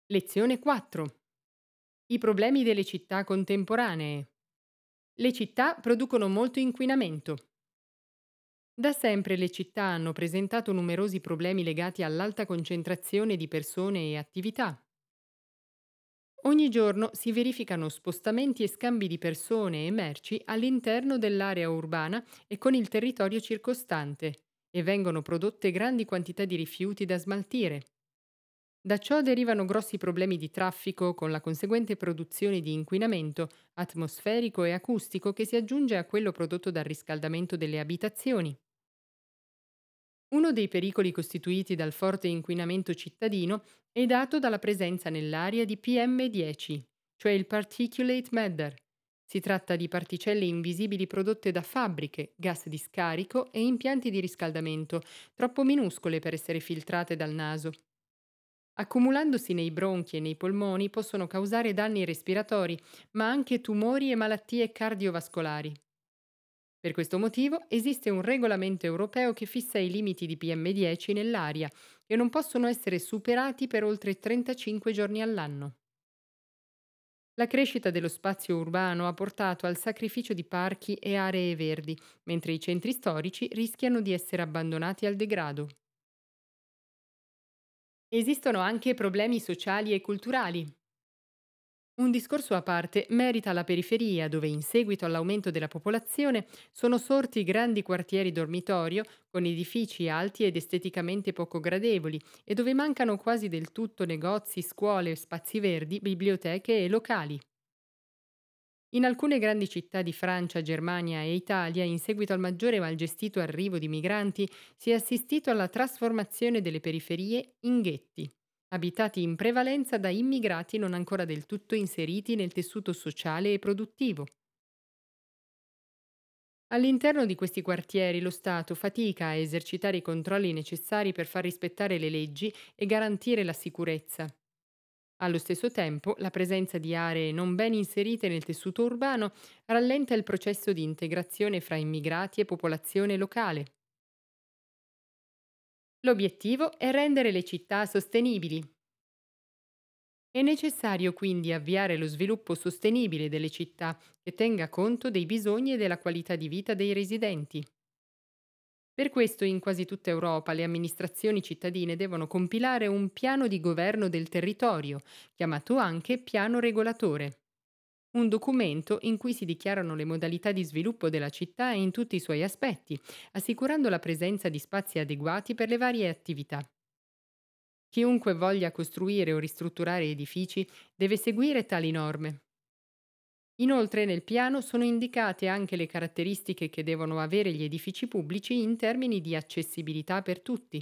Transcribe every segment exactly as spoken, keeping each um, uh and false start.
Lezione quattro. I problemi delle città contemporanee. Le città producono molto inquinamento. Da sempre le città hanno presentato numerosi problemi legati all'alta concentrazione di persone e attività. Ogni giorno si verificano spostamenti e scambi di persone e merci all'interno dell'area urbana e con il territorio circostante e vengono prodotte grandi quantità di rifiuti da smaltire. Da ciò derivano grossi problemi di traffico con la conseguente produzione di inquinamento atmosferico e acustico che si aggiunge a quello prodotto dal riscaldamento delle abitazioni. Uno dei pericoli costituiti dal forte inquinamento cittadino è dato dalla presenza nell'aria di P M dieci, cioè il particulate matter. Si tratta di particelle invisibili prodotte da fabbriche, gas di scarico e impianti di riscaldamento, troppo minuscole per essere filtrate dal naso. Accumulandosi nei bronchi e nei polmoni possono causare danni respiratori, ma anche tumori e malattie cardiovascolari. Per questo motivo esiste un regolamento europeo che fissa i limiti di P M dieci nell'aria, che non possono essere superati per oltre trentacinque giorni all'anno. La crescita dello spazio urbano ha portato al sacrificio di parchi e aree verdi, mentre i centri storici rischiano di essere abbandonati al degrado. Esistono anche problemi sociali e culturali. Un discorso a parte merita la periferia, dove in seguito all'aumento della popolazione sono sorti grandi quartieri dormitorio con edifici alti ed esteticamente poco gradevoli e dove mancano quasi del tutto negozi, scuole, spazi verdi, biblioteche e locali. In alcune grandi città di Francia, Germania e Italia, in seguito al maggiore malgestito arrivo di migranti, si è assistito alla trasformazione delle periferie in ghetti, abitati in prevalenza da immigrati non ancora del tutto inseriti nel tessuto sociale e produttivo. All'interno di questi quartieri lo Stato fatica a esercitare i controlli necessari per far rispettare le leggi e garantire la sicurezza. Allo stesso tempo, la presenza di aree non ben inserite nel tessuto urbano rallenta il processo di integrazione fra immigrati e popolazione locale. L'obiettivo è rendere le città sostenibili. È necessario quindi avviare lo sviluppo sostenibile delle città che tenga conto dei bisogni e della qualità di vita dei residenti. Per questo in quasi tutta Europa le amministrazioni cittadine devono compilare un piano di governo del territorio, chiamato anche piano regolatore. Un documento in cui si dichiarano le modalità di sviluppo della città in tutti i suoi aspetti, assicurando la presenza di spazi adeguati per le varie attività. Chiunque voglia costruire o ristrutturare edifici deve seguire tali norme. Inoltre nel piano sono indicate anche le caratteristiche che devono avere gli edifici pubblici in termini di accessibilità per tutti.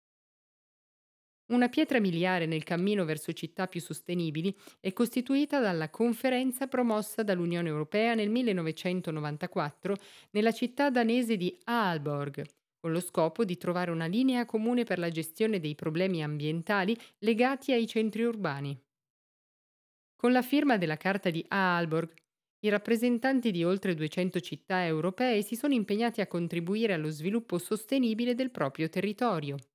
Una pietra miliare nel cammino verso città più sostenibili è costituita dalla conferenza promossa dall'Unione Europea nel millenovecentonovantaquattro nella città danese di Aalborg, con lo scopo di trovare una linea comune per la gestione dei problemi ambientali legati ai centri urbani. Con la firma della Carta di Aalborg, i rappresentanti di oltre duecento città europee si sono impegnati a contribuire allo sviluppo sostenibile del proprio territorio.